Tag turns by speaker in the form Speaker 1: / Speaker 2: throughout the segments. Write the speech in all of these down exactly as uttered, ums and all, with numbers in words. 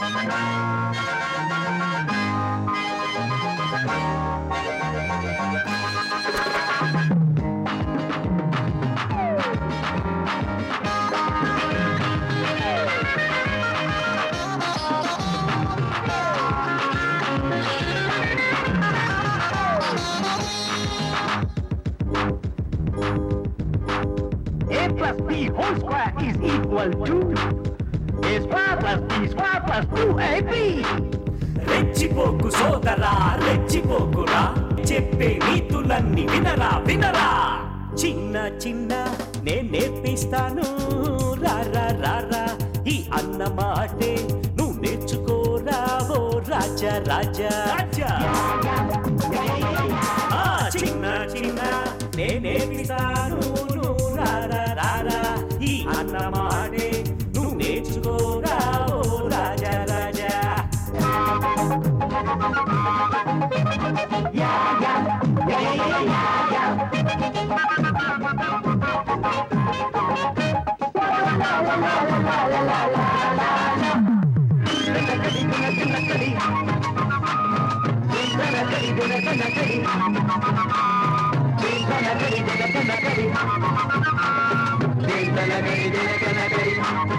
Speaker 1: Plus b whole square is equal to a square plus b square plus two a b.
Speaker 2: రెచ్చిపోకు సోదరా రెచ్చిపోకురా చెప్పే నీతులన్నీ వినరా వినరా చిన్న చిన్న నే నేర్పిస్తాను రారా రారా ఈ అన్న మాటే నువ్వు నేర్చుకోరా ఓ రాజా రాజా రాజా చిన్న చిన్న నే నేర్పిస్తాను నువ్వు రారా రారా ఈ అన్న మాటే నువ్వు నేర్చుకోరా ఓ రాజా రాజా
Speaker 1: Yeah, yeah, yeah, yeah, yeah, yeah. La la la la la la la la la. Gunakadi gunakadi. Gunakadi gunakadi. Gunakadi gunakadi. Gunakadi gunakadi.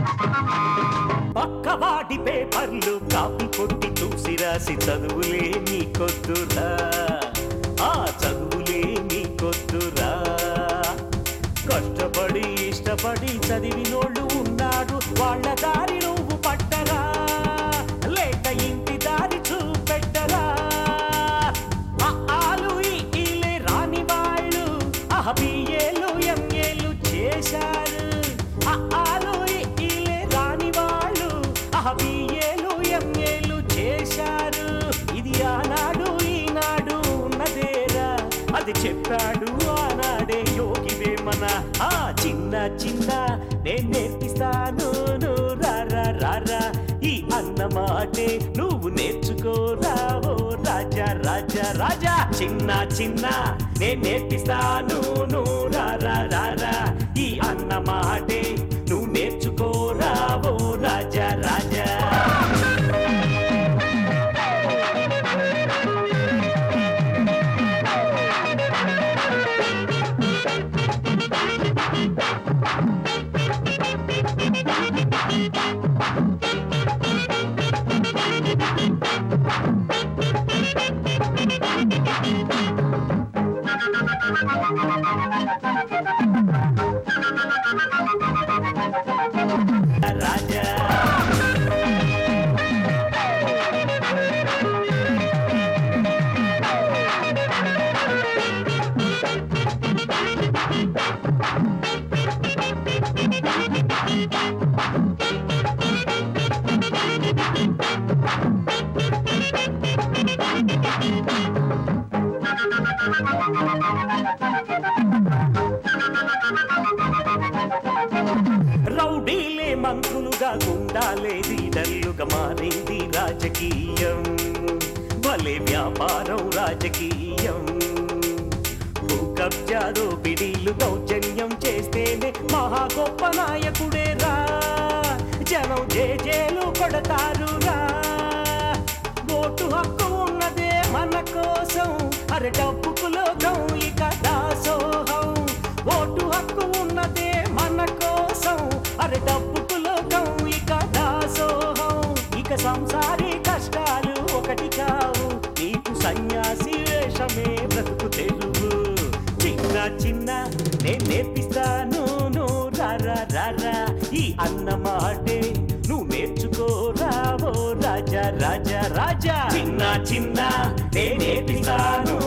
Speaker 2: పక్కవాడి పేపర్లు కాపీ కొట్టి చూసి రాసి చదువులే నీకొద్దురా ఆ చదువులే నీకొద్దురా కష్టపడి ఇష్టపడి చదివినోళ్ళు ఉన్నారు వాళ్ళ దారి నువ్వు పట్టరా లేక ఇంటి దారి చూపెట్టరా ఆలు ఈలే రాని వాళ్ళు ఆహ బిఏలు ఎంఏలు చేశారు ఆలు ఈలే రాని వాళ్ళు బిఏలు ఎంఏలు చేశారు ఇది ఆనాడు ఈనాడు ఉన్నదేరా అది చెప్పాడు ఆనాడే యోగి వేమన ఆ చిన్న చిన్న నేను నేర్పిస్తాను రారా రారా ఈ అన్న మాటే నువ్వు నేర్చుకోరా ఓ రాజా రాజా రాజా చిన్న చిన్న నేను నేర్పిస్తాను రారా రారా ఈ అన్న మాటే నువ్వు నేర్చుకోరా ఓ రాజా రాజా రాజా రౌడీలే మంత్రులుగా గుండాలే లీడర్లుగా మారింది రాజకీయం భలే వ్యాపారం రాజకీయం భూ కబ్జాలో బిడీలు దౌర్జన్యం చేస్తేనే మహా గొప్ప నాయకుడే రా జనం జేజేలు కొడతారు రా ఓటు హక్కు ఉన్నదే మన కోసం అరే డబ్బుకు లోకం ఇక దాసోహం ఓటు హక్కు ఉన్నదే మన కోసం అరే డబ్బుకు లోకం ఇక దాసోహం ఇక సంసారీ కష్టాలు ఒకటి కావు నీకు సన్యాసి వేషమే బ్రతుకు తెలుగు చిన్న చిన్న నేను నేర్పిస్తాను రారా రారా ఈ అన్న మాటే నువ్వు నేర్చుకోరా ఓ రాజా రాజా రాజా చిన్న చిన్న నేను నేర్పిస్తాను